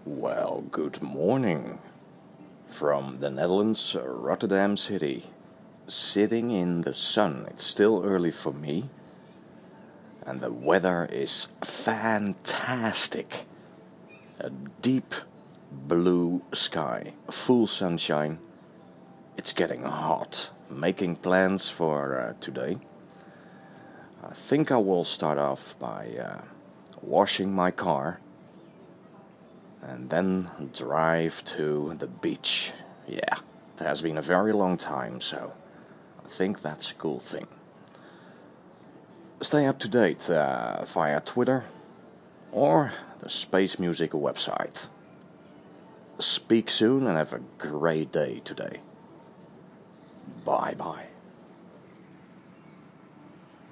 Well, good morning from the Netherlands, Rotterdam City. Sitting in the sun, it's still early for me, and the weather is fantastic. A deep blue sky, full sunshine. It's getting hot. Making plans for today. I think I will start off by washing my car and then drive to the beach. Yeah, it has been a very long time, so I think that's a cool thing. Stay up to date via Twitter or the Space Music website. Speak soon and have a great day today. Bye bye.